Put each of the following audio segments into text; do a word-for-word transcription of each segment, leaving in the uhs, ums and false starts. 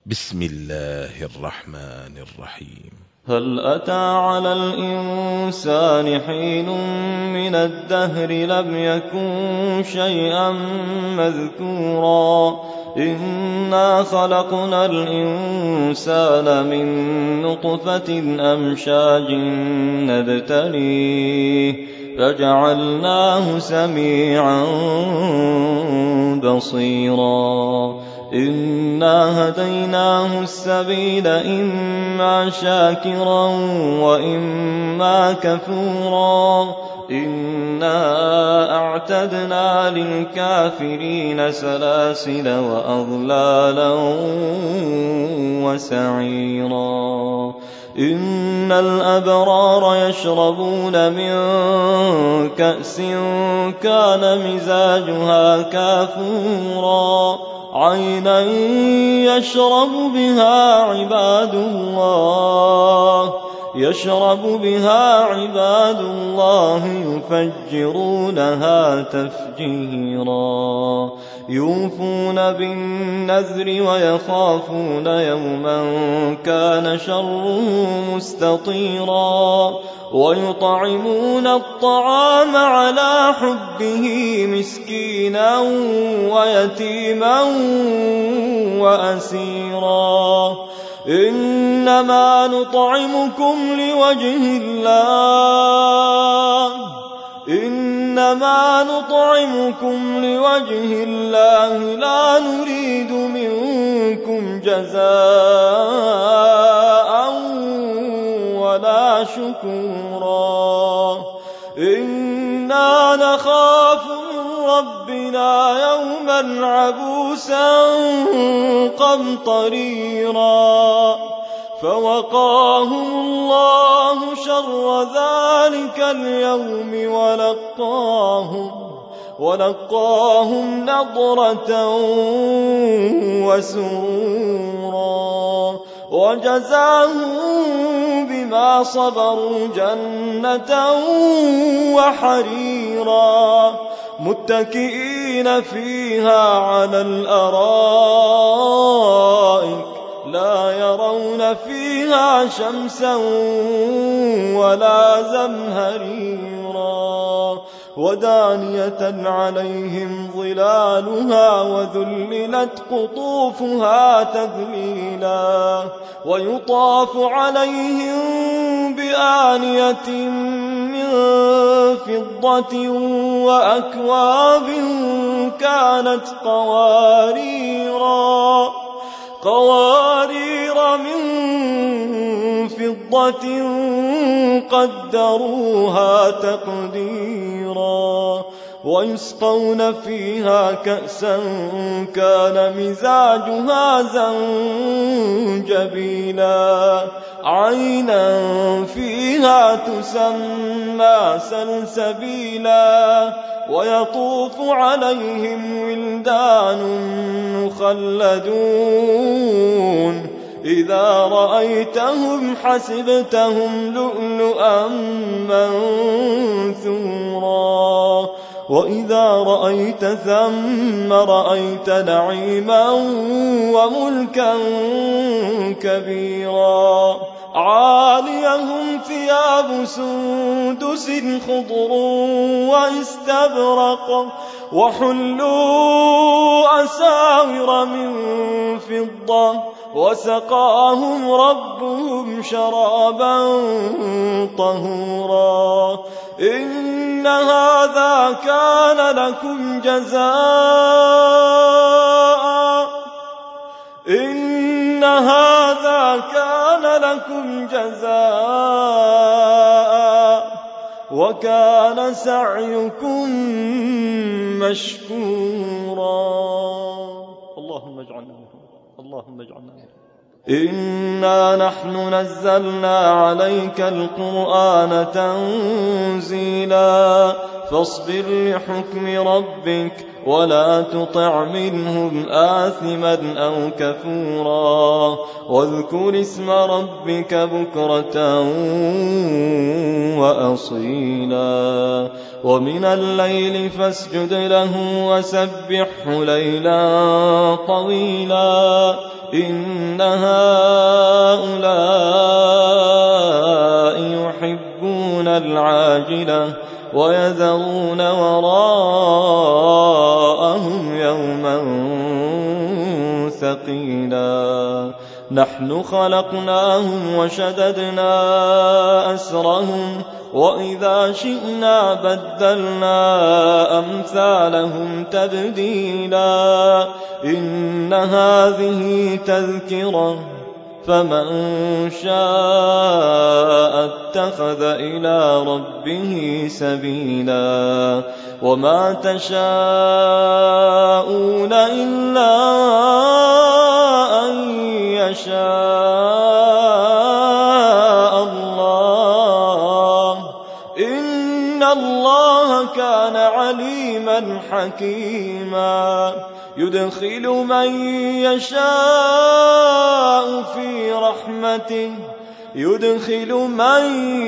بسم الله الرحمن الرحيم. هل أتى على الإنسان حين من الدهر لم يكن شيئا مذكورا إنا خلقنا الإنسان من نطفة أمشاج نبتليه فجعلناه سميعا بصيرا إنا هديناه السبيل إما شاكرا وإما كفورا إنا أعتدنا للكافرين سلاسل وأغلالا وسعيرا إن الأبرار يشربون من كأس كان مزاجها كافورا عينا يشرب بها عباد الله يشرب بها عباد الله يفجرونها تفجيرا يوفون بالنذر ويخافون يوما كان شره مستطيرا ويطعمون الطعام على حبه مسكينا ويتيما وأسيرا إنما نطعمكم لوجه الله إنما نطعمكم لوجه الله لا نريد منكم جزاء ولا شكورا إنا نخاف من ربنا يوما عبوسا قمطريرا فوقاهم الله شر ذلك اليوم ولقاهم ولقاهم نضرة وسرورا وجزاهم بما صبروا جنة وحريرا متكئين فيها على الأرائك لا يرون فيها شمسا ولا زمهريرا ودانية عليهم ظلالها وذللت قطوفها تذليلا ويطاف عليهم بآنية من فضة وأكواب كانت قواريرا قوارير من فضة قدروها تقديرا ويسقون فيها كأسا كان مزاجها زنجبيلا عينا فيها تسمى سلسبيلا ويطوف عليهم ولدان مخلدون إذا رأيتهم حسبتهم لؤلؤا منثورا وإذا رأيت ثم رأيت نعيما وملكا كبيرا عاليهم ثياب سندس خضر واستبرق وحلوا أساور من فضة وسقاهم ربهم شرابا طهورا إن هذا كان لكم جزاء إن هذا كان لكم جزاء وكان سعيكم مشكورا اللهم اجعلنا اللهم اجعلنا إنا نحن نزلنا عليك القرآن تنزيلا فاصبر لحكم ربك ولا تطع منهم آثما أو كفورا واذكر اسم ربك بكرة وأصيلا ومن الليل فاسجد له وسبحه ليلا طويلا إن هؤلاء يحبون العاجلة ويذرون وراءهم يوما ثقيلا نحن خلقناهم وشددنا أسرهم وإذا شئنا بدلنا أمثالهم تبديلا إن هذه تذكرة فمن شاء اتخذ إلى ربه سبيلا وما تشاءون إلا أن يشاء الله إن الله كان عليما حكيما يدخل من يشاء في رحمته يدخل من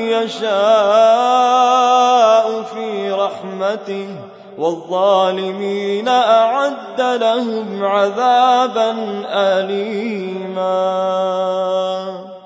يشاء في رحمته والظالمين أعد لهم عذابا أليما.